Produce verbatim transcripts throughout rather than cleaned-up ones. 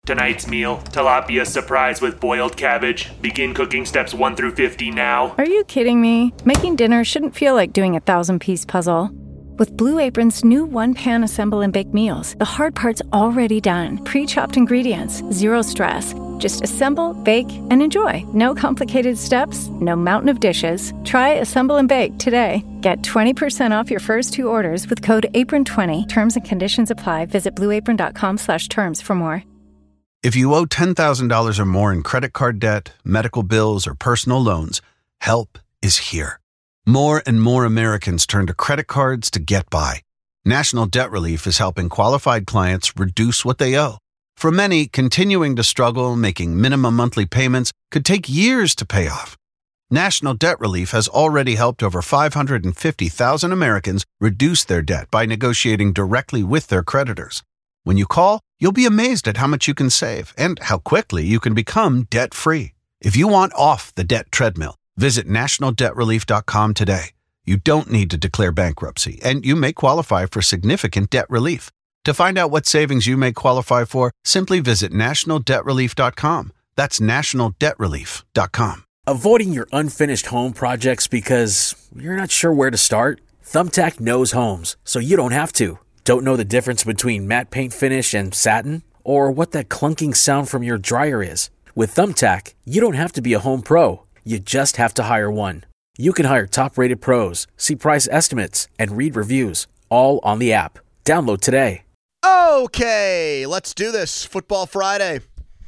Tonight's meal, tilapia surprise with boiled cabbage. Begin cooking steps one through fifty now. Are you kidding me? Making dinner shouldn't feel like doing a thousand-piece puzzle. With Blue Apron's new one-pan assemble and bake meals, the hard part's already done. Pre-chopped ingredients, zero stress. Just assemble, bake, and enjoy. No complicated steps, no mountain of dishes. Try Assemble and Bake today. Get twenty percent off your first two orders with code apron twenty. Terms and conditions apply. Visit blueapron.com slash terms for more. If you owe ten thousand dollars or more in credit card debt, medical bills, or personal loans, help is here. More and more Americans turn to credit cards to get by. National Debt Relief is helping qualified clients reduce what they owe. For many, continuing to struggle making minimum monthly payments could take years to pay off. National Debt Relief has already helped over five hundred fifty thousand Americans reduce their debt by negotiating directly with their creditors. When you call, you'll be amazed at how much you can save and how quickly you can become debt-free. If you want off the debt treadmill, visit national debt relief dot com today. You don't need to declare bankruptcy, and you may qualify for significant debt relief. To find out what savings you may qualify for, simply visit national debt relief dot com. That's national debt relief dot com. Avoiding your unfinished home projects because you're not sure where to start? Thumbtack knows homes, so you don't have to. Don't know the difference between matte paint finish and satin? Or what that clunking sound from your dryer is? With Thumbtack, you don't have to be a home pro. You just have to hire one. You can hire top-rated pros, see price estimates, and read reviews, all on the app. Download today. Okay, let's do this. Football Friday.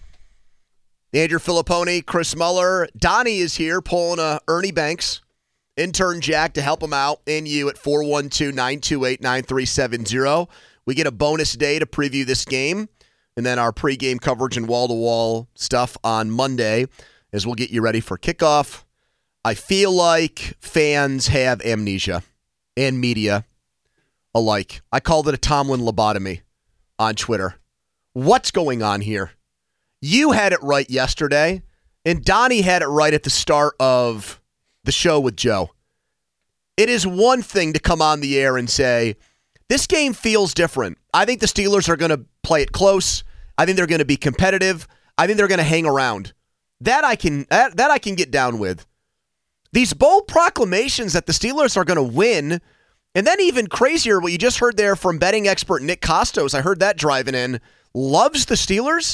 Andrew Filipponi, Chris Muller. Donnie is here pulling uh, Ernie Banks, intern Jack, to help him out. And you at four one two, nine two eight, nine three seven zero. We get a bonus day to preview this game, and then our pregame coverage and wall-to-wall stuff on Monday as we'll get you ready for kickoff. I feel like fans have amnesia, and media alike. I called it a Tomlin lobotomy on Twitter. What's going on here? You had it right yesterday, and Donnie had it right at the start of the show with Joe. It is one thing to come on the air and say, this game feels different. I think the Steelers are going to play it close. I think they're going to be competitive. I think they're going to hang around. That I can that, that I can get down with. These bold proclamations that the Steelers are going to win, and then even crazier, what you just heard there from betting expert Nick Costos, I heard that driving in, loves the Steelers.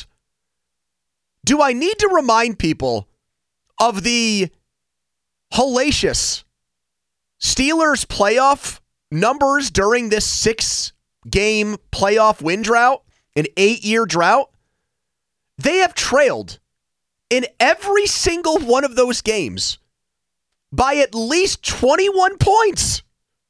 Do I need to remind people of the hellacious Steelers playoff numbers during this six-game playoff win drought, an eight-year drought? They have trailed in every single one of those games by at least twenty-one points.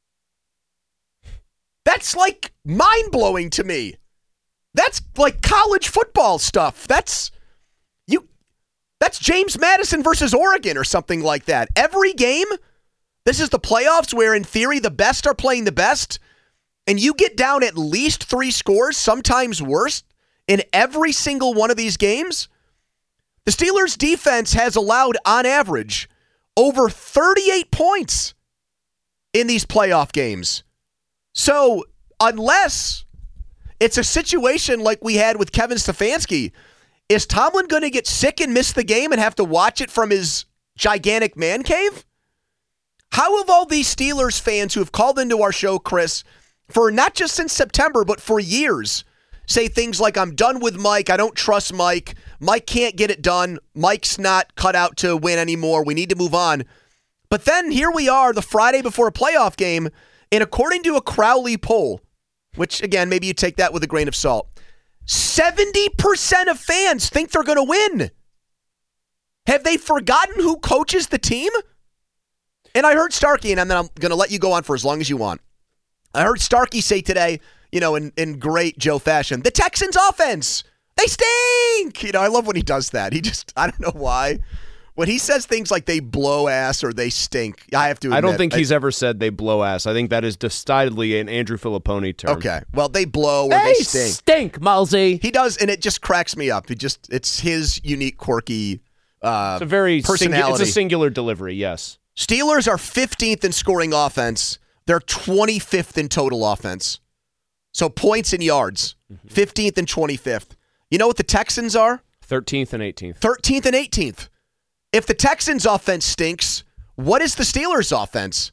That's like mind-blowing to me. That's like college football stuff. That's you. That's James Madison versus Oregon or something like that. Every game, this is the playoffs where in theory the best are playing the best, and you get down at least three scores, sometimes worse, in every single one of these games. The Steelers' defense has allowed, on average, over thirty-eight points in these playoff games. So, unless it's a situation like we had with Kevin Stefanski, is Tomlin going to get sick and miss the game and have to watch it from his gigantic man cave? How have all these Steelers fans who have called into our show, Chris, for not just since September, but for years, say things like, I'm done with Mike, I don't trust Mike, Mike can't get it done, Mike's not cut out to win anymore, we need to move on. But then here we are the Friday before a playoff game, and according to a Crowley poll, which again, maybe you take that with a grain of salt, seventy percent of fans think they're going to win. Have they forgotten who coaches the team? And I heard Starkey, and then I'm going to let you go on for as long as you want. I heard Starkey say today, you know, in, in great Joe fashion, the Texans offense, they stink. You know, I love when he does that. He just, I don't know why. When he says things like they blow ass or they stink, I have to admit. I don't think I, he's ever said they blow ass. I think that is decidedly an Andrew Filipponi term. Okay. Well, they blow or they, they stink. stink, Malzy. He does, and it just cracks me up. He just, it's his unique, quirky uh, it's a very personality. Singu- it's a singular delivery, yes. Steelers are fifteenth in scoring offense. They're twenty-fifth in total offense. So points and yards, fifteenth and twenty-fifth. You know what the Texans are? thirteenth and eighteenth. thirteenth and eighteenth. If the Texans' offense stinks, what is the Steelers' offense?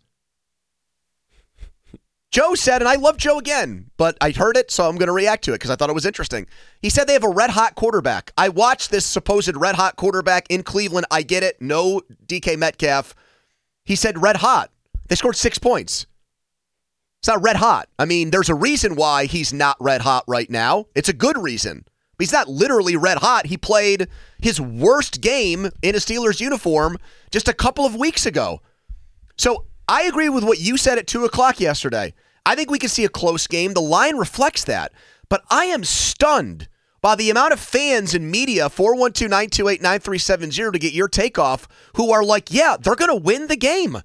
Joe said, and I love Joe again, but I heard it, so I'm going to react to it because I thought it was interesting. He said they have a red-hot quarterback. I watched this supposed red-hot quarterback in Cleveland. I get it. No D K Metcalf. He said red-hot. They scored six points. It's not red-hot. I mean, there's a reason why he's not red-hot right now. It's a good reason. But he's not literally red-hot. He played his worst game in a Steelers uniform just a couple of weeks ago. So I agree with what you said at two o'clock yesterday. I think we can see a close game. The line reflects that. But I am stunned by the amount of fans and media, four one two, nine two eight, nine three seven zero, to get your takeoff, who are like, yeah, they're going to win the game.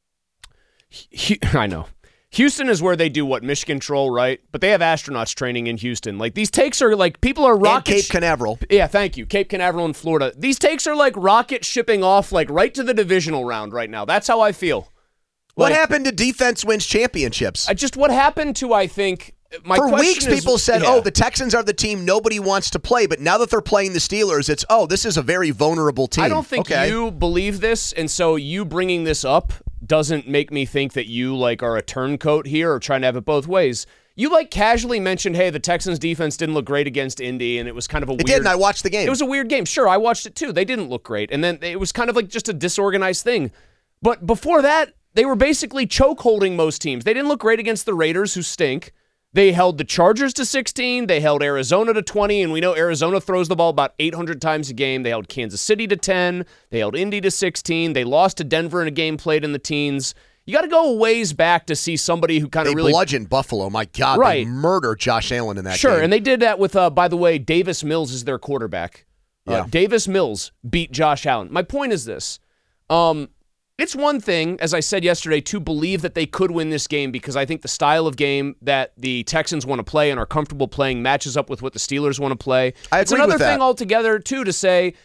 I know. Houston is where they do what, Mission Control, right? But they have astronauts training in Houston. Like, these takes are like, people are rocket... And Cape Canaveral. Yeah, thank you. Cape Canaveral in Florida. These takes are like rocket shipping off, like, right to the divisional round right now. That's how I feel. What Like, happened to defense wins championships? I just, what happened to, I think... My For question weeks, is- people said, yeah. oh, the Texans are the team nobody wants to play. But now that they're playing the Steelers, it's, oh, this is a very vulnerable team. I don't think okay. you believe this, and so you bringing this up doesn't make me think that you like are a turncoat here or trying to have it both ways. You like casually mentioned, hey, the Texans defense didn't look great against Indy, and it was kind of a It weird... did, and I watched the game. It was a weird game. Sure, I watched it too. They didn't look great, and then it was kind of like just a disorganized thing. But before that, they were basically choke holding most teams. They didn't look great against the Raiders, who stink. They held the Chargers to sixteen. They held Arizona to twenty, and we know Arizona throws the ball about eight hundred times a game. They held Kansas City to ten. They held Indy to sixteen. They lost to Denver in a game played in the teens. You got to go a ways back to see somebody who kind They of really... bludgeoned Buffalo. My God, Right. they murdered Josh Allen in that Sure, game. and they did that with, uh, by the way, Davis Mills is their quarterback. Yeah. Uh, Davis Mills beat Josh Allen. My point is this. Um... It's one thing, as I said yesterday, to believe that they could win this game because I think the style of game that the Texans want to play and are comfortable playing matches up with what the Steelers want to play. I it's agree another with that. thing altogether, too, to say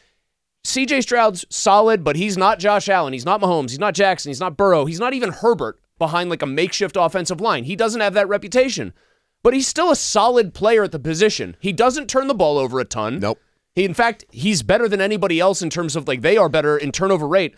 C J Stroud's solid, but he's not Josh Allen. He's not Mahomes. He's not Jackson. He's not Burrow. He's not even Herbert behind like a makeshift offensive line. He doesn't have that reputation. But he's still a solid player at the position. He doesn't turn the ball over a ton. Nope. He, in fact, he's better than anybody else in terms of like they are better in turnover rate.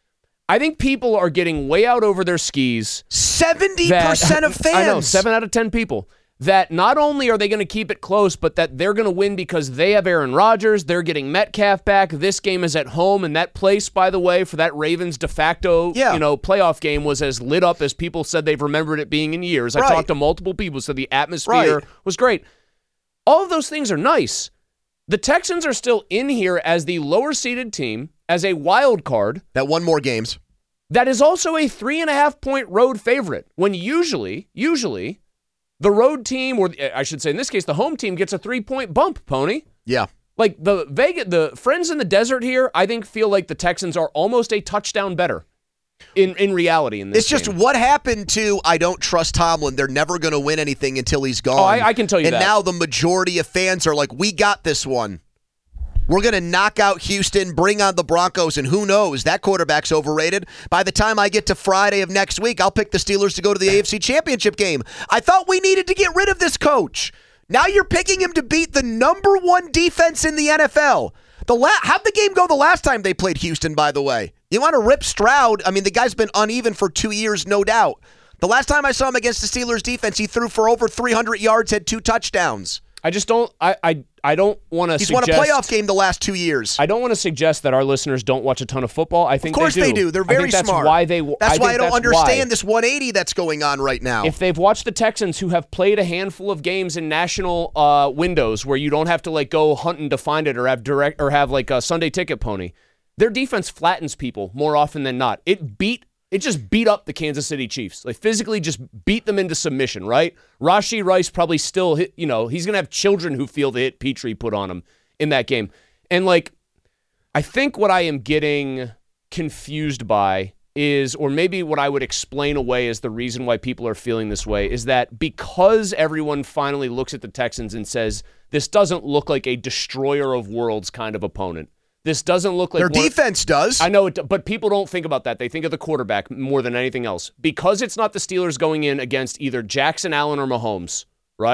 I think people are getting way out over their skis. seventy percent of fans. I know, seven out of ten people. That not only are they going to keep it close, but that they're going to win because they have Aaron Rodgers. They're getting Metcalf back. This game is at home, and that place, by the way, for that Ravens de facto Yeah. you know, playoff game was as lit up as people said they've remembered it being in years. I Right. talked to multiple people, so the atmosphere Right. was great. All of those things are nice. The Texans are still in here as the lower-seeded team, as a wild card. That won more games. That is also a three and a half point road favorite when usually, usually the road team, or I should say in this case, the home team gets a three point bump, Pony. Yeah. Like the Vegas, the friends in the desert here, I think feel like the Texans are almost a touchdown better in, in reality in this It's just game. what happened to I don't trust Tomlin. They're never going to win anything until he's gone. Oh, I, I can tell you and that. And now the majority of fans are like, we got this one. We're going to knock out Houston, bring on the Broncos, and who knows? That quarterback's overrated. By the time I get to Friday of next week, I'll pick the Steelers to go to the A F C Championship game. I thought we needed to get rid of this coach. Now you're picking him to beat the number one defense in the N F L. The la- How'd the game go the last time they played Houston, by the way? You want to rip Stroud? I mean, the guy's been uneven for two years, no doubt. The last time I saw him against the Steelers defense, he threw for over three hundred yards, had two touchdowns. I just don't. I I, I don't want to. He's suggest, won a playoff game the last two years. I don't want to suggest that our listeners don't watch a ton of football. I think Of course they do. they do. They're I very think that's smart. Why they? That's I why think I don't that's understand why. this one eighty that's going on right now. If they've watched the Texans, who have played a handful of games in national uh, windows where you don't have to like go hunting to find it or have direct or have like a Sunday ticket pony, their defense flattens people more often than not. It beat. It just beat up the Kansas City Chiefs. Like physically just beat them into submission, right? Rashee Rice probably still hit, you know, he's going to have children who feel the hit Petrie put on him in that game. And like, I think what I am getting confused by is, or maybe what I would explain away as the reason why people are feeling this way, is that because everyone finally looks at the Texans and says, this doesn't look like a destroyer of worlds kind of opponent. This doesn't look like Their one- defense does. I know, it, but people don't think about that. They think of the quarterback more than anything else. Because it's not the Steelers going in against either Jackson Allen or Mahomes, right?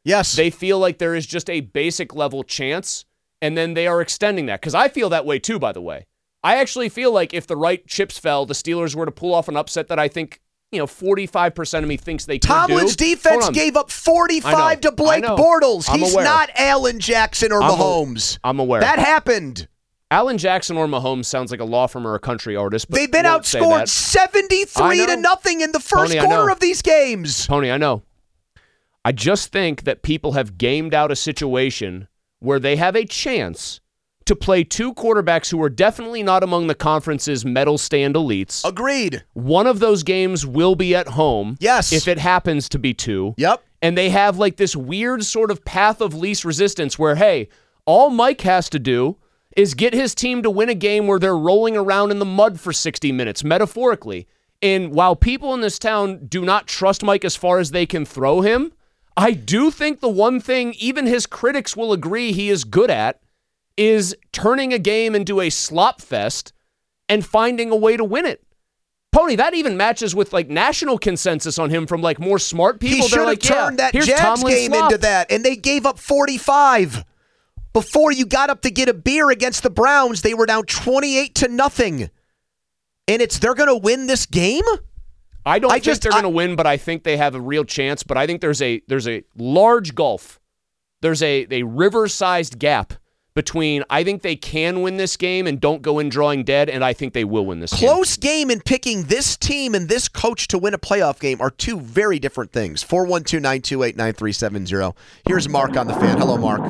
Yes. They feel like there is just a basic level chance, and then they are extending that. Because I feel that way too, by the way. I actually feel like if the right chips fell, the Steelers were to pull off an upset that I think, you know, forty-five percent of me thinks they could do. Tomlin's defense gave up forty-five to Blake Bortles. I'm He's aware. not Allen Jackson or I'm Mahomes. A, I'm aware. That happened. Allen Jackson or Mahomes sounds like a law firm or a country artist. But They've been outscored seventy-three to nothing in the first Pony, quarter of these games. Pony, I know. I just think that people have gamed out a situation where they have a chance to play two quarterbacks who are definitely not among the conference's medal stand elites. Agreed. One of those games will be at home. Yes. If it happens to be two. Yep. And they have like this weird sort of path of least resistance where, hey, all Mike has to do is get his team to win a game where they're rolling around in the mud for sixty minutes, metaphorically. And while people in this town do not trust Mike as far as they can throw him, I do think the one thing even his critics will agree he is good at is turning a game into a slop fest and finding a way to win it. Pony, that even matches with like national consensus on him from like more smart people. He should have like, turned yeah, that Jags game slop. into that, and they gave up forty-five. Before you got up to get a beer against the Browns, they were down twenty-eight to nothing. And it's they're going to win this game? I don't I think just, they're going to win, but I think they have a real chance. But I think there's a there's a large gulf. There's a, a river-sized gap between I think they can win this game and don't go in drawing dead, and I think they will win this game. Close game and picking this team and this coach to win a playoff game are two very different things. four one two, nine two eight, nine three seven zero. Here's Mark on the fan. Hello, Mark.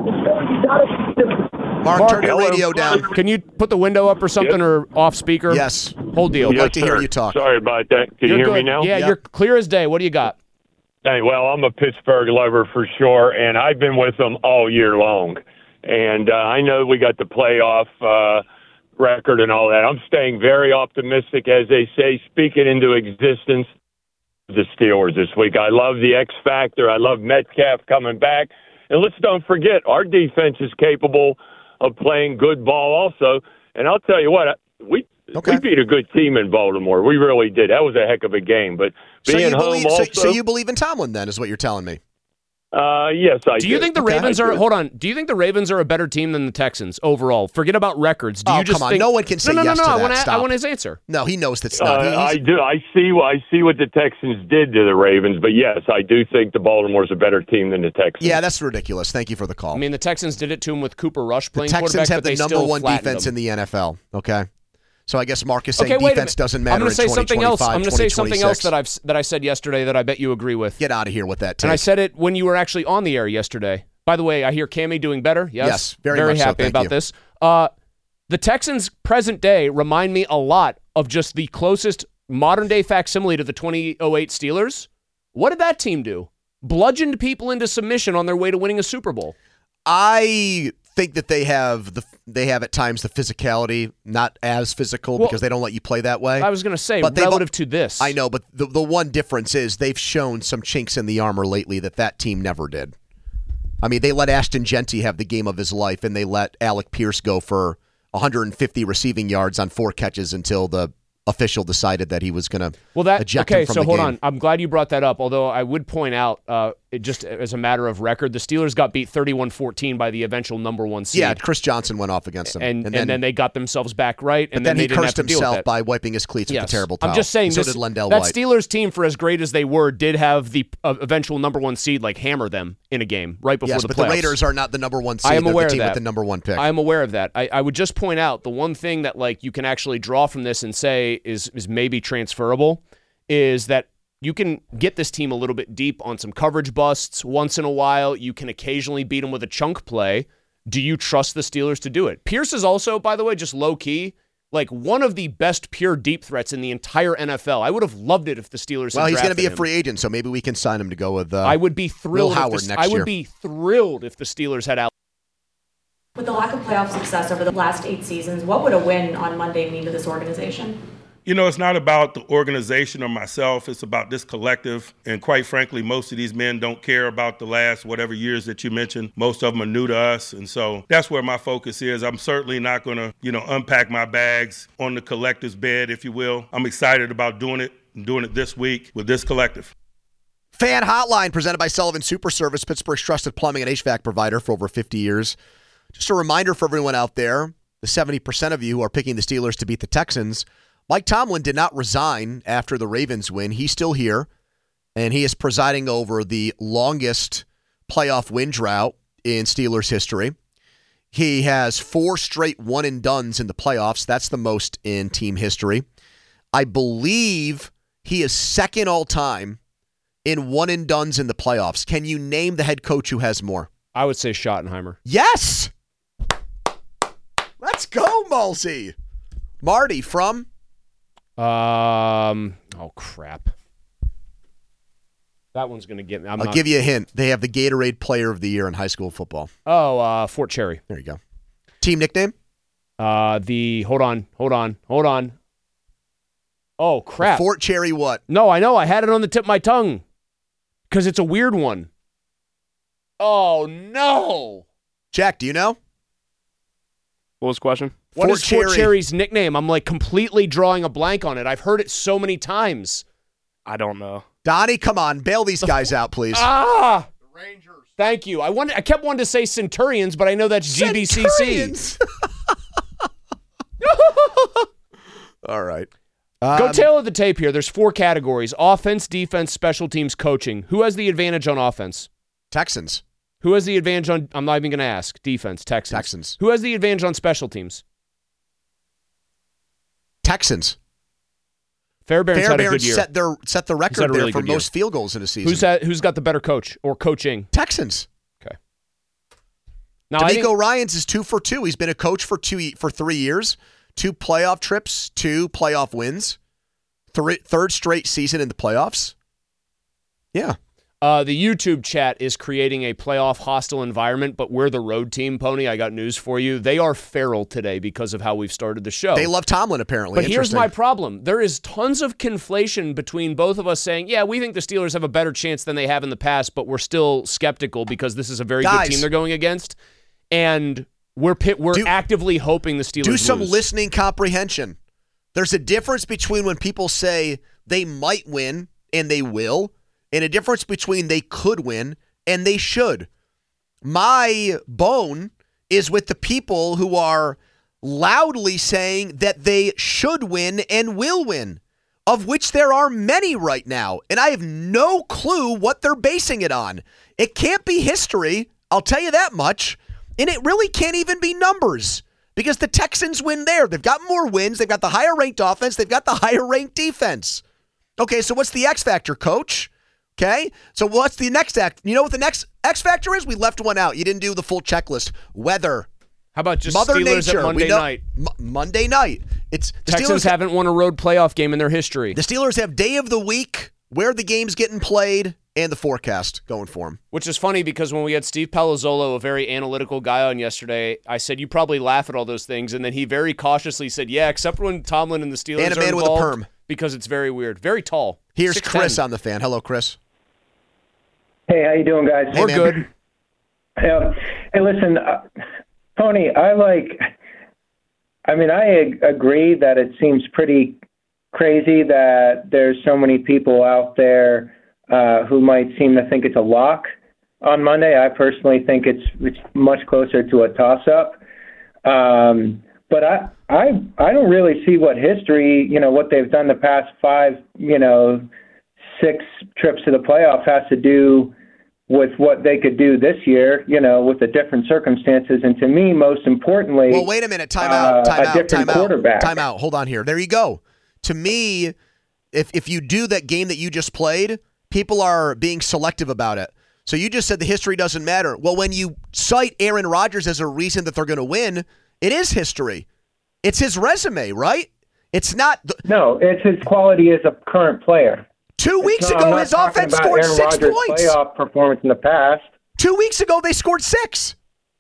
Mark, Mark, turn your hello. radio down. Can you put the window up or something, Yep. or off speaker? Yes. Whole deal. I'd Yes, like to hear sir. you talk. Sorry about that. Can You're you hear good. me now? Yeah, Yep. you're clear as day. What do you got? Hey, well, I'm a Pittsburgh lover for sure, and I've been with them all year long. And uh, I know we got the playoff uh, record and all that. I'm staying very optimistic, as they say, speaking into existence the Steelers this week. I love the X factor. I love Metcalf coming back. And let's don't forget, our defense is capable of playing good ball also. And I'll tell you what, we Okay. we beat a good team in Baltimore. We really did. That was a heck of a game. But So being you, home believe, so, also, so you believe in Tomlin then is what you're telling me. uh, yes, I do. Do you think the Okay. Ravens I are? do. Hold on. Do you think the Ravens are a better team than the Texans overall? Forget about records. Do Oh, you just come on. think, No one can say no, no, yes no, to no. I that. want I Stop. want his answer. No, he knows that's Uh, not. He- he's- I do. I see. I see what the Texans did to the Ravens, but yes, I do think the Baltimore's a better team than the Texans. yeah, that's ridiculous. Thank you for the call. I mean, the Texans did it to him with Cooper Rush the playing Texans quarterback, have but the they number still one flattened defense them. in the N F L. Okay, so I guess Mark is saying Okay, wait a defense minute. doesn't I'm matter going to say in something else. I'm going to say something else that I've that I said yesterday that I bet you agree with. Get out of here with that. And I take. said it when you were actually on the air yesterday. By the way, I hear Cammy doing better. Yes, Yes, very much so. happy Thank about you. this. Uh, the Texans' present day remind me a lot of just the closest modern day facsimile to the twenty oh eight Steelers. What did that team do? Bludgeoned people into submission on their way to winning a Super Bowl. I think that they have the they have at times the physicality, not as physical Well, because they don't let you play that way. I was going to say, But they've- relative to this. I know, but the the one difference is they've shown some chinks in the armor lately that that team never did. I mean, they let Ashton Genty have the game of his life, and they let Alec Pierce go for one hundred fifty receiving yards on four catches until the official decided that he was going to Well, that eject okay. him from So the hold game. on. I'm glad you brought that up. Although I would point out, uh, it just as a matter of record, the Steelers got beat thirty-one fourteen by the eventual number one seed. Yeah, Chris Johnson went off against them, and, and, then, they got themselves back right, and then, then they he didn't have cursed to deal with himself that. by wiping his cleats Yes. with a terrible towel. I'm just saying, And so this, did Lendell that White. Steelers team, for as great as they were, did have the uh, eventual number one seed like hammer them in a game right before yes, the but playoffs. the Raiders are not the number one seed. I am They're aware the team of that. with the number one pick. I am aware of that. I, I would just point out the one thing that like you can actually draw from this and say is is maybe transferable is that you can get this team a little bit deep on some coverage busts once in a while. You can occasionally beat them with a chunk play. Do you trust the Steelers to do it? Pierce is also, by the way, just low key, like one of the best pure deep threats in the entire N F L. I would have loved it if the Steelers well, had he's going to drafted be a him. free agent, so maybe we can sign him to go with. Uh, I would be thrilled. Will Howard if the, next I would year. be thrilled if the Steelers had Al. With the lack of playoff success over the last eight seasons, what would a win on Monday mean to this organization? You know, it's not about the organization or myself. It's about this collective. And quite frankly, most of these men don't care about the last whatever years that you mentioned. Most of them are new to us. And so that's where my focus is. I'm certainly not going to, you know, unpack my bags on the collective's bed, if you will. I'm excited about doing it and doing it this week with this collective. Fan Hotline presented by Sullivan Super Service, Pittsburgh's trusted plumbing and H V A C provider for over fifty years. Just a reminder for everyone out there, the seventy percent of you who are picking the Steelers to beat the Texans, Mike Tomlin did not resign after the Ravens win. He's still here, and he is presiding over the longest playoff win drought in Steelers history. He has four straight one-and-dones in the playoffs. That's the most in team history. I believe he is second all-time in one-and-dones in the playoffs. Can you name the head coach who has more? I would say Schottenheimer. Yes! Let's go, Mulsey. Marty from? Um. Oh, crap. That one's going to get me. I'm I'll not... give you a hint. They have the Gatorade Player of the Year in high school football. Oh, uh, Fort Cherry. There you go. Team nickname? Uh, the, hold on, hold on, hold on. Oh, crap. The Fort Cherry what? No, I know. I had it on the tip of my tongue because it's a weird one. Oh, no. Jack, do you know? What was the question? What Fort is Fort Cherry. Cherry's nickname? I'm like completely drawing a blank on it. I've heard it so many times. I don't know. Donnie, come on. Bail these guys out, please. Ah! The Rangers. Thank you. I wanted, I kept wanting to say Centurions, but I know that's G B C C. Centurions. All right. Go Um, tailor the tape here. There's four categories: offense, defense, special teams, coaching. Who has the advantage on offense? Texans. Who has the advantage on, I'm not even going to ask, defense, Texans. Texans. Who has the advantage on special teams? Texans. Fairbairn's had a good Fairbairn year. set, their, set the He's record had a there really for good year. most field goals in a season. Who's had, who's got the better coach or coaching? Texans. Okay. Now, I D'Amico think, Ryans is two for two. He's been a coach for two for three years, two playoff trips, two playoff wins, three, third straight season in the playoffs. Yeah. uh, the YouTube chat is creating a playoff hostile environment, but we're the road team, Pony. I got news for you. They are feral today because of how we've started the show. They love Tomlin, apparently. But here's Interesting. my problem. There is tons of conflation between both of us saying, yeah, we think the Steelers have a better chance than they have in the past, but we're still skeptical because this is a very Guys. good team they're going against. And we're pit, we're Do- actively hoping the Steelers Do some lose. listening comprehension. There's a difference between when people say they might win and they will, and a difference between they could win and they should. My bone is with the people who are loudly saying that they should win and will win, of which there are many right now, and I have no clue what they're basing it on. It can't be history, I'll tell you that much, and it really can't even be numbers. Because the Texans win there. They've got more wins. They've got the higher-ranked offense. They've got the higher-ranked defense. Okay, so what's the X factor, Coach? Okay, so what's the next act? You know what the next X factor is? We left one out. You didn't do the full checklist. Weather. How about just Mother Steelers Nature. at Monday We know- night? M- Monday night. It's the Texans Steelers. haven't won a road playoff game in their history. The Steelers have day of the week, where the game's getting played, and the forecast going for them. Which is funny because when we had Steve Palazzolo, a very analytical guy, on yesterday, I said, you probably laugh at all those things. And then he very cautiously said, yeah, except when Tomlin and the Steelers And a are man with a involved, perm. because it's very weird. Very tall. Here's six Chris ten. on the fan. Hello, Chris. Hey, how you doing, guys? Hey, We're man. good. Yeah. Hey, listen, uh, Tony, I like, I mean, I ag- agree that it seems pretty crazy that there's so many people out there uh, who might seem to think it's a lock on Monday. I personally think it's, it's much closer to a toss-up. Um, but I, I, I don't really see what history, you know, what they've done the past five, you know, six trips to the playoffs has to do with what they could do this year, you know, with the different circumstances. And to me, most importantly, Well, wait a minute. Time out. uh, Time a out. different Time out. quarterback. Time out. Hold on here. There you go. To me, if if you do that game that you just played, people are being selective about it. So you just said the history doesn't matter. Well, when you cite Aaron Rodgers as a reason that they're going to win, it is history. It's his resume, right? It's not. The, no, it's his quality as a current player. two weeks No, I'm ago, not his talking offense about scored Aaron six Rodgers' points. Playoff performance in the past. Two weeks ago, they scored six.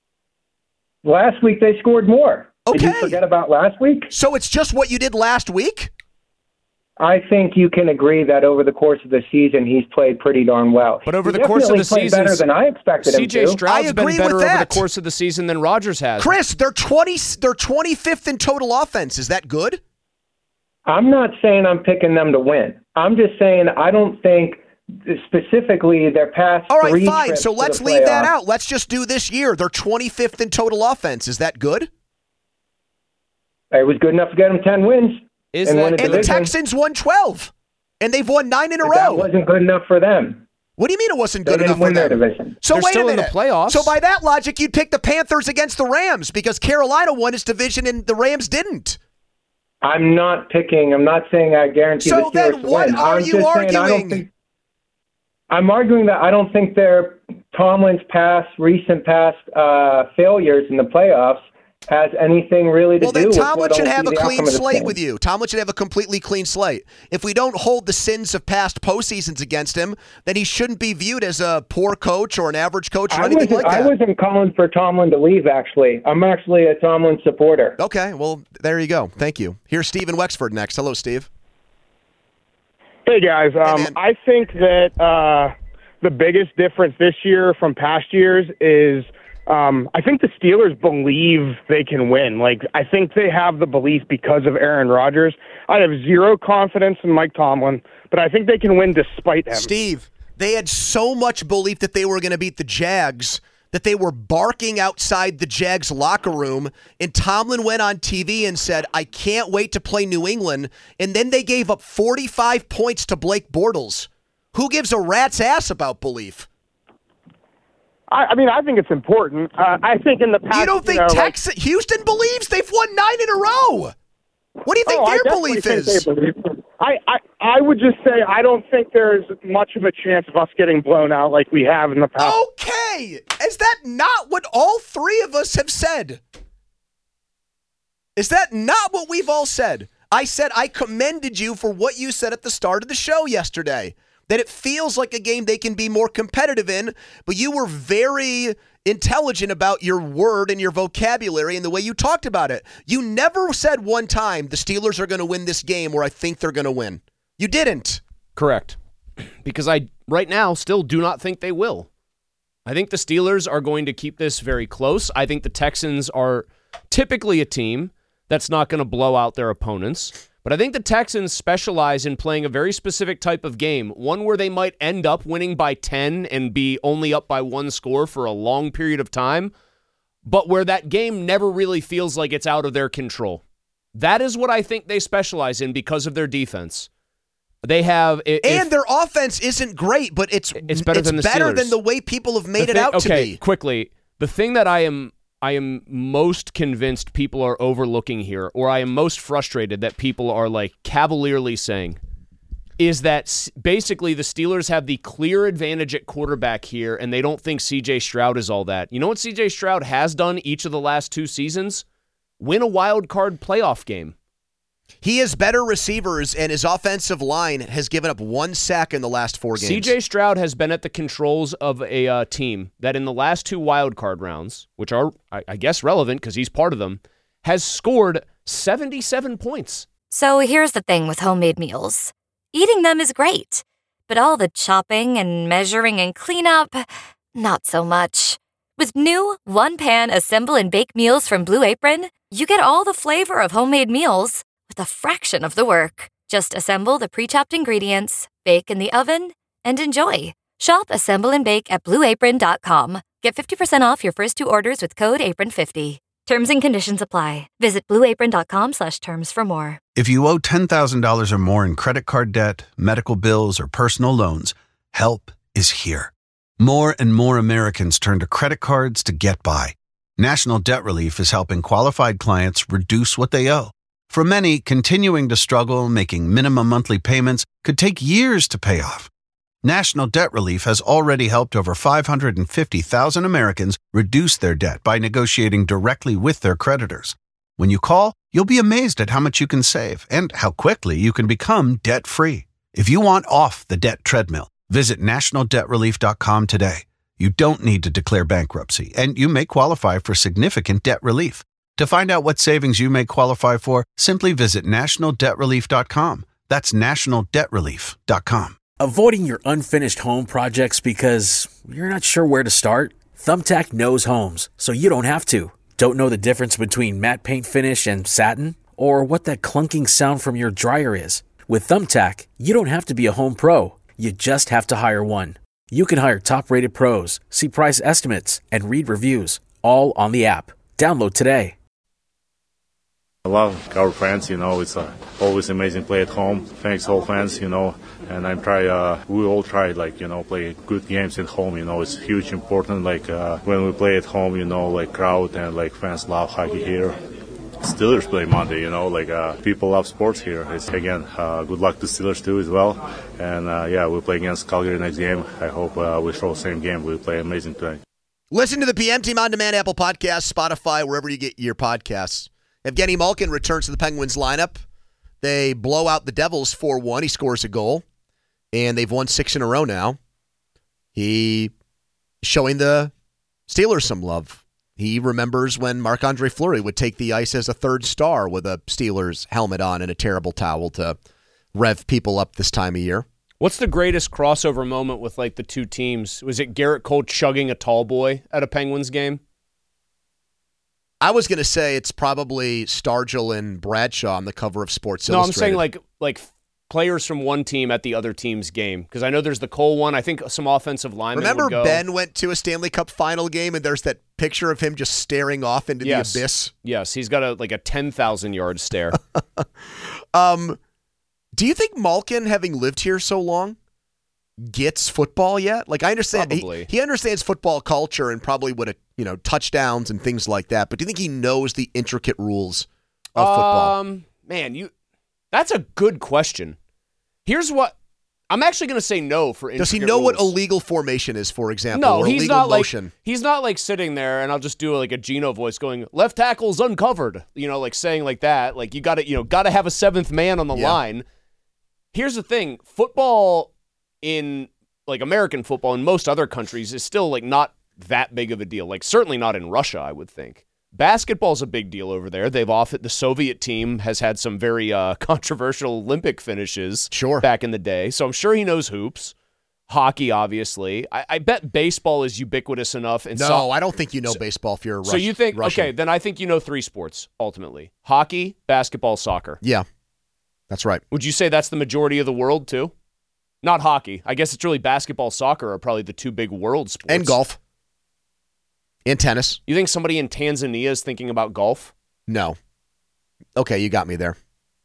Last week they scored more. Did you Okay. forget about last week? So it's just what you did last week? I think you can agree that over the course of the season, he's played pretty darn well. But over He the course of definitely the played season, better than I expected him C J to. Stroud's I been agree better with over the that. course of the season than Rodgers has. Chris, they're twenty. They're twenty-fifth in total offense. Is that good? I'm not saying I'm picking them to win. I'm just saying I don't think specifically their past All right, three fine. trips So to let's the leave that playoffs. out. Let's just do this year. They're twenty-fifth in total offense. Is that good? It was good enough to get them ten wins. Is and that- win a And the division. Texans won twelve. And they've won nine in a But that row. wasn't good enough for them. What do you mean it wasn't They good didn't enough for win their them? division. So They're wait still a in the minute. playoffs. So by that logic, you'd pick the Panthers against the Rams because Carolina won its division and the Rams didn't. I'm not picking. I'm not saying I guarantee So the Steelers then to what win. are I'm you just saying I don't arguing? think, I'm arguing that I don't think their Tomlin's past, recent past uh, failures in the playoffs has anything really to Well, do then with Tomlin what'll should be have a the clean outcome of this slate game. with you. Tomlin should have a completely clean slate. If we don't hold the sins of past postseasons against him, then he shouldn't be viewed as a poor coach or an average coach or I anything wasn't, like that. I wasn't calling for Tomlin to leave, actually. I'm actually a Tomlin supporter. Okay, well, there you go. Thank you. Here's Steve in Wexford next. Hello, Steve. Hey, guys. Um, man. I think that uh, the biggest difference this year from past years is um, I think the Steelers believe they can win. Like, I think they have the belief because of Aaron Rodgers. I have zero confidence in Mike Tomlin, but I think they can win despite him. Steve, they had so much belief that they were going to beat the Jags that they were barking outside the Jags locker room, and Tomlin went on T V and said, I can't wait to play New England, and then they gave up forty-five points to Blake Bortles. Who gives a rat's ass about belief? I, I mean, I think it's important. Uh, I think in the past, You don't think know, like- Texas, Houston believes? They've won nine in a row. What do you think Oh, I their definitely belief think is? they believe it. I, I, I would just say I don't think there's much of a chance of us getting blown out like we have in the past. Okay. Is that not what all three of us have said? Is that not what we've all said? I said I commended you for what you said at the start of the show yesterday, that it feels like a game they can be more competitive in, but you were very intelligent about your word and your vocabulary and the way you talked about it. You never said one time the Steelers are going to win this game or I think they're going to win. You didn't. Correct. Because I, right now, still do not think they will. I think the Steelers are going to keep this very close. I think the Texans are typically a team that's not going to blow out their opponents. But I think the Texans specialize in playing a very specific type of game, one where they might end up winning by ten and be only up by one score for a long period of time, but where that game never really feels like it's out of their control. That is what I think they specialize in because of their defense. They have, if, and their offense isn't great, but it's it's better it's than the better Steelers. than the way people have made The it thing- out okay, to be. quickly, the thing that I am I am most convinced people are overlooking here, or I am most frustrated that people are like cavalierly saying, is that s- basically the Steelers have the clear advantage at quarterback here, and they don't think C J Stroud is all that. You know what C J Stroud has done each of the last two seasons? Win a wild card playoff game. He has better receivers, and his offensive line has given up one sack in the last four games. C J Stroud has been at the controls of a uh, team that in the last two wild card rounds, which are, I, I guess, relevant because he's part of them, has scored seventy-seven points. So here's the thing with homemade meals. Eating them is great, but all the chopping and measuring and cleanup, not so much. With new one-pan assemble and bake meals from Blue Apron, you get all the flavor of homemade meals with a fraction of the work. Just assemble the pre-chopped ingredients, bake in the oven, and enjoy. Shop, assemble, and bake at blue apron dot com. Get fifty percent off your first two orders with code apron fifty. Terms and conditions apply. Visit blue apron dot com slash terms for more. If you owe ten thousand dollars or more in credit card debt, medical bills, or personal loans, help is here. More and more Americans turn to credit cards to get by. National Debt Relief is helping qualified clients reduce what they owe. For many, continuing to struggle making minimum monthly payments could take years to pay off. National Debt Relief has already helped over five hundred fifty thousand Americans reduce their debt by negotiating directly with their creditors. When you call, you'll be amazed at how much you can save and how quickly you can become debt-free. If you want off the debt treadmill, visit national debt relief dot com today. You don't need to declare bankruptcy, and you may qualify for significant debt relief. To find out what savings you may qualify for, simply visit national debt relief dot com. That's national debt relief dot com. Avoiding your unfinished home projects because you're not sure where to start? Thumbtack knows homes, so you don't have to. Don't know the difference between matte paint finish and satin? Or what that clunking sound from your dryer is? With Thumbtack, you don't have to be a home pro. You just have to hire one. You can hire top-rated pros, see price estimates, and read reviews, all on the app. Download today. I love our fans, you know, it's uh, always amazing play at home. Thanks all fans, you know, and I'm try, uh, we all try, like, you know, play good games at home, you know, it's huge important, like, uh, when we play at home, you know, like, crowd and, like, fans love hockey here. Steelers play Monday, you know, like, uh, people love sports here. It's, again, uh, good luck to Steelers, too, as well. And, uh, yeah, we'll play against Calgary next game. I hope uh, we show the same game. We'll play amazing today. Listen to the P M Team On Demand, Apple Podcasts, Spotify, wherever you get your podcasts. Evgeny Malkin returns to the Penguins lineup. They blow out the Devils four one. He scores a goal, and they've won six in a row now. He showing the Steelers some love. He remembers when Marc-Andre Fleury would take the ice as a third star with a Steelers helmet on and a terrible towel to rev people up this time of year. What's the greatest crossover moment with like the two teams? Was it Garrett Cole chugging a tall boy at a Penguins game? I was going to say it's probably Stargell and Bradshaw on the cover of Sports No, Illustrated. I'm saying like like players from one team at the other team's game. Because I know there's the Cole one. I think some offensive linemen Remember would go. Ben went to a Stanley Cup final game and there's that picture of him just staring off into yes. the abyss? Yes, he's got a like a ten thousand yard stare. um, do you think Malkin, having lived here so long, gets football yet? Like, I understand he, he understands football culture and probably would have, you know, touchdowns and things like that. But do you think he knows the intricate rules of football? Um, man, you that's a good question. Here's what I'm actually going to say no for intricate Does he know rules. what illegal formation is, for example? No, or he's illegal not motion? like he's not like sitting there, and I'll just do like a Geno voice going, "Left tackle's uncovered," you know, like saying like that. Like you got to, you know, got to have a seventh man on the Yeah. line. Here's the thing: football in like American football in most other countries is still like not that big of a deal. Like certainly not in Russia, I would think. Basketball's a big deal over there. They've often the Soviet team has had some very uh, controversial Olympic finishes sure. back in the day. So I'm sure he knows hoops. Hockey, obviously. I, I bet baseball is ubiquitous enough. And no, so- I don't think you know so, baseball if you're a Rush, So you think, Russian. okay, then I think you know three sports, ultimately. Hockey, basketball, soccer. Yeah, that's right. Would you say that's the majority of the world, too? Not hockey. I guess it's really basketball, soccer are probably the two big world sports. And golf. And tennis. You think somebody in Tanzania is thinking about golf? No. Okay, you got me there.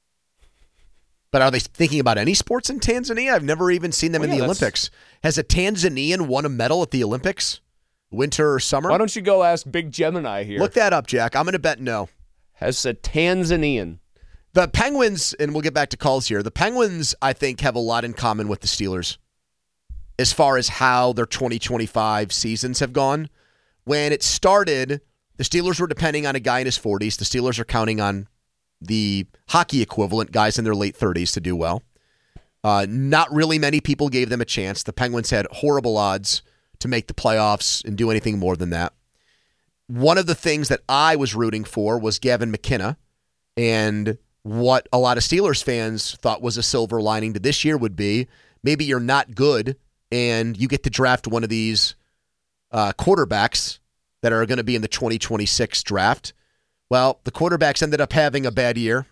But are they thinking about any sports in Tanzania? I've never even seen them well, in yeah, the that's... Olympics. Has a Tanzanian won a medal at the Olympics? Winter or summer? Why don't you go ask Big Gemini here? Look that up, Jack. I'm going to bet no. Has a Tanzanian. The Penguins, and we'll get back to calls here, the Penguins, I think, have a lot in common with the Steelers as far as how their twenty twenty-five seasons have gone. When it started, the Steelers were depending on a guy in his forties. The Steelers are counting on the hockey equivalent, guys in their late thirties, to do well. Uh, not really many people gave them a chance. The Penguins had horrible odds to make the playoffs and do anything more than that. One of the things that I was rooting for was Gavin McKenna, and what a lot of Steelers fans thought was a silver lining to this year would be maybe you're not good and you get to draft one of these uh, quarterbacks that are going to be in the twenty twenty-six draft. Well, the quarterbacks ended up having a bad year,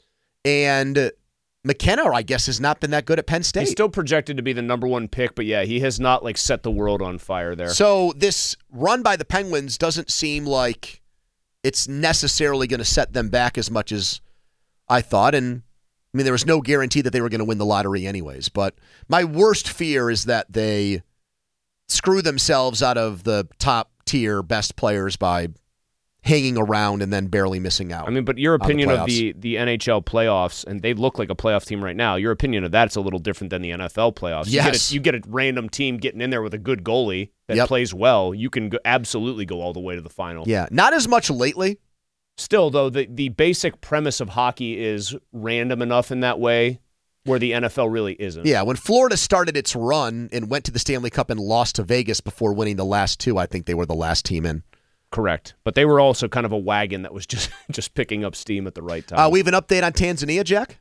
and McKenna, I guess, has not been that good at Penn State. He's still projected to be the number one pick, but yeah, he has not like set the world on fire there. So this run by the Penguins doesn't seem like it's necessarily going to set them back as much as I thought. And I mean, there was no guarantee that they were going to win the lottery anyways. But my worst fear is that they screw themselves out of the top tier best players by hanging around and then barely missing out. I mean, but your opinion the of the, the N H L playoffs, and they look like a playoff team right now, your opinion of that's a little different than the N F L playoffs. Yes. You get a, you get a random team getting in there with a good goalie that Yep. plays well. You can go, absolutely go all the way to the final. Yeah, not as much lately. Still, though, the, the basic premise of hockey is random enough in that way where the N F L really isn't. Yeah, when Florida started its run and went to the Stanley Cup and lost to Vegas before winning the last two, I think they were the last team in. Correct. But they were also kind of a wagon that was just, just picking up steam at the right time. Uh, we have an update on Tanzania, Jack?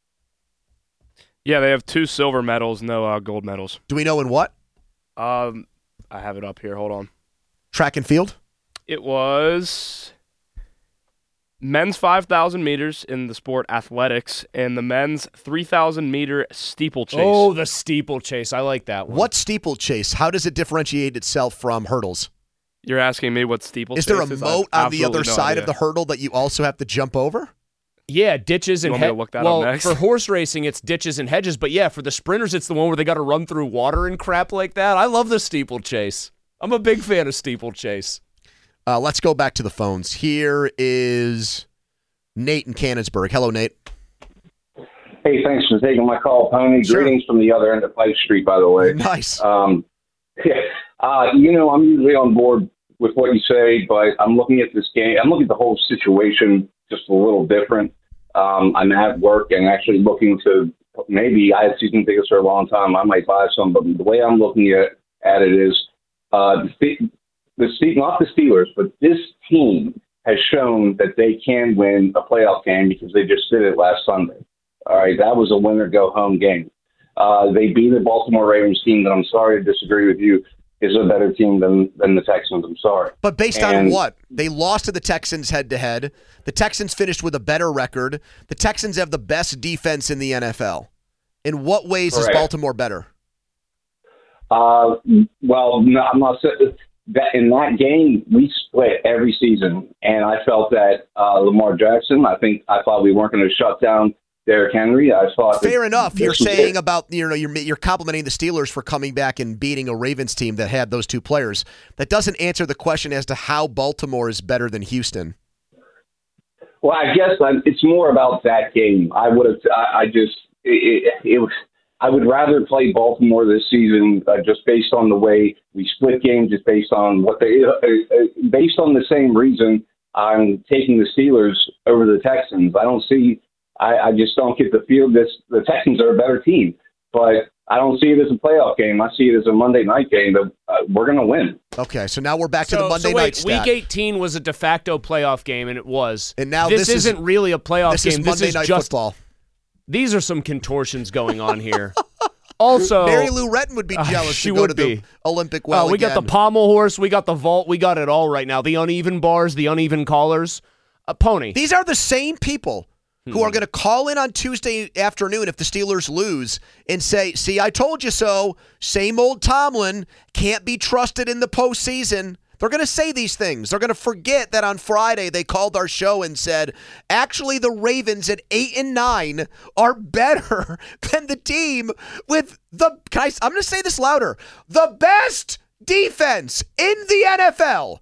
Yeah, they have two silver medals, no uh, gold medals. Do we know in what? Um, I have it up here. Hold on. Track and field? It was men's five thousand meters in the sport athletics and the men's three thousand meter steeplechase. Oh, the steeplechase. I like that one. What steeplechase? How does it differentiate itself from hurdles? You're asking me what steeplechase is? Is there a moat on the other no side idea. of the hurdle that you also have to jump over? Yeah, ditches and You want me to hedges. look that up Well, next? for horse racing, it's ditches and hedges. But yeah, for the sprinters, it's the one where they got to run through water and crap like that. I love the steeplechase. I'm a big fan of steeplechase. Uh, let's go back to the phones. Here is Nate in Canonsburg. Hello, Nate. Hey, thanks for taking my call, Pony. Sure. Greetings from the other end of Pike Street, by the way. Nice. Um, yeah, uh, you know, I'm usually on board with what you say, but I'm looking at this game. I'm looking at the whole situation just a little different. Um, I'm at work and actually looking to maybe I had season tickets for a long time. I might buy some, but the way I'm looking at, at it is uh, the, the not the Steelers, but this team has shown that they can win a playoff game because they just did it last Sunday. All right, that was a winner-go-home game. Uh, they beat the Baltimore Ravens team that I'm sorry to disagree with you is a better team than, than the Texans. I'm sorry. But based and, on what? They lost to the Texans head-to-head. The Texans finished with a better record. The Texans have the best defense in the N F L. In what ways Correct. is Baltimore better? Uh, well, no, I'm not saying that in that game we split every season, and I felt that uh, Lamar Jackson. I think I thought we weren't going to shut down Derrick Henry. I thought Fair that enough. You're this was saying it. about you know you're you're complimenting the Steelers for coming back and beating a Ravens team that had those two players. That doesn't answer the question as to how Baltimore is better than Houston. Well, I guess I'm, it's more about that game. I would have. I, I just it, it, it was. I would rather play Baltimore this season uh, just based on the way we split games, just based on what they, uh, uh, based on the same reason I'm taking the Steelers over the Texans. I don't see, I, I just don't get the feel this, the Texans are a better team, but I don't see it as a playoff game. I see it as a Monday night game that uh, we're going to win. Okay, so now we're back to So, the Monday so wait, night stat. Week eighteen was a de facto playoff game, and it was. And now this, this is- isn't really a playoff this game. is Monday this is Night just, Football. These are some contortions going on here. Also, Mary Lou Retton would be Uh, jealous she to go would to be. the Olympic well Uh, we got the again. pommel horse, we got the vault, we got it all right now. The uneven bars, the uneven collars. A pony. These are the same people who Hmm. are going to call in on Tuesday afternoon if the Steelers lose and say, see, I told you so. Same old Tomlin, can't be trusted in the postseason. They're going to say these things. They're going to forget that on Friday they called our show and said, actually, the Ravens at eight and nine are better than the team with the, can I, I'm going to say this louder, the best defense in the N F L.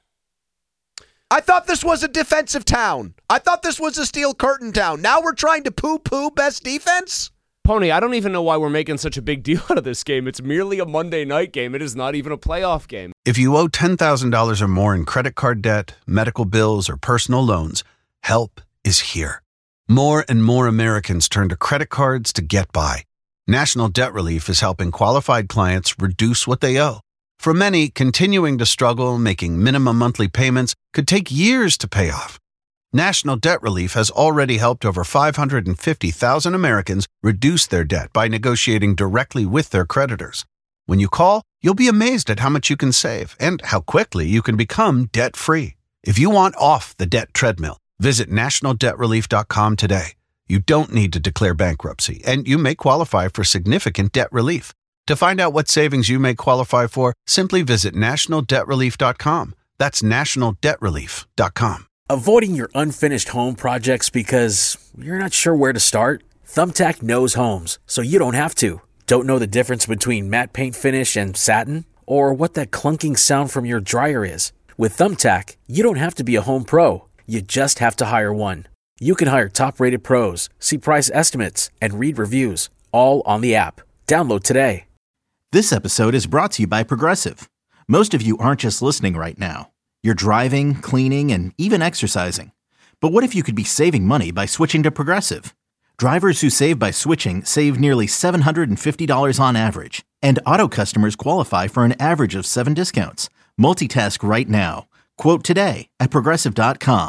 I thought this was a defensive town. I thought this was a steel curtain town. Now we're trying to poo-poo best defense? Pony, I don't even know why we're making such a big deal out of this game. It's merely a Monday night game. It is not even a playoff game. If you owe ten thousand dollars or more in credit card debt, medical bills, or personal loans, help is here. More and more Americans turn to credit cards to get by. National Debt Relief is helping qualified clients reduce what they owe. For many, continuing to struggle making minimum monthly payments could take years to pay off. National Debt Relief has already helped over five hundred fifty thousand Americans reduce their debt by negotiating directly with their creditors. When you call, you'll be amazed at how much you can save and how quickly you can become debt-free. If you want off the debt treadmill, visit national debt relief dot com today. You don't need to declare bankruptcy, and you may qualify for significant debt relief. To find out what savings you may qualify for, simply visit national debt relief dot com. That's national debt relief dot com. Avoiding your unfinished home projects because you're not sure where to start? Thumbtack knows homes, so you don't have to. Don't know the difference between matte paint finish and satin? Or what that clunking sound from your dryer is? With Thumbtack, you don't have to be a home pro. You just have to hire one. You can hire top-rated pros, see price estimates, and read reviews, all on the app. Download today. This episode is brought to you by Progressive. Most of you aren't just listening right now. You're driving, cleaning, and even exercising. But what if you could be saving money by switching to Progressive? Drivers who save by switching save nearly seven hundred fifty dollars on average. And auto customers qualify for an average of seven discounts. Multitask right now. Quote today at Progressive dot com.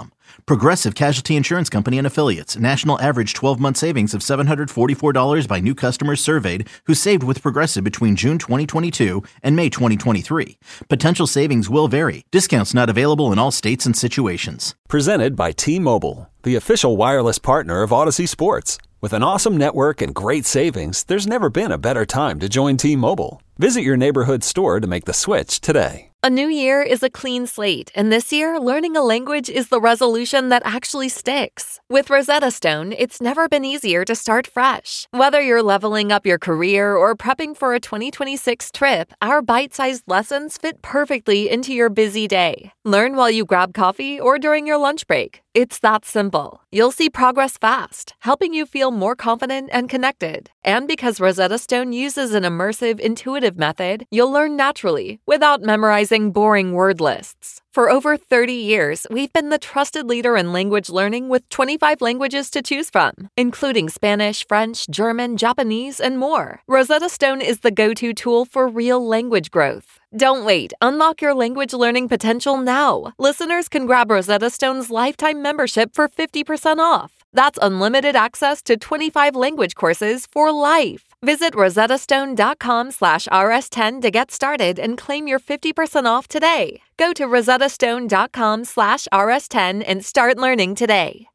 Progressive Casualty Insurance Company and Affiliates. National average twelve-month savings of seven hundred forty-four dollars by new customers surveyed who saved with Progressive between June twenty twenty-two and May twenty twenty-three. Potential savings will vary. Discounts not available in all states and situations. Presented by T-Mobile, the official wireless partner of Odyssey Sports. With an awesome network and great savings, there's never been a better time to join T-Mobile. Visit your neighborhood store to make the switch today. A new year is a clean slate, and this year, learning a language is the resolution that actually sticks. With Rosetta Stone, it's never been easier to start fresh. Whether you're leveling up your career or prepping for a twenty twenty-six trip, our bite-sized lessons fit perfectly into your busy day. Learn while you grab coffee or during your lunch break. It's that simple. You'll see progress fast, helping you feel more confident and connected. And because Rosetta Stone uses an immersive, intuitive method, you'll learn naturally without memorizing boring word lists. For over thirty years, we've been the trusted leader in language learning with twenty-five languages to choose from, including Spanish, French, German, Japanese, and more. Rosetta Stone is the go-to tool for real language growth. Don't wait. Unlock your language learning potential now. Listeners can grab Rosetta Stone's lifetime membership for fifty percent off. That's unlimited access to twenty-five language courses for life. Visit rosettastone.com slash rs10 to get started and claim your fifty percent off today. Go to rosettastone.com slash rs10 and start learning today.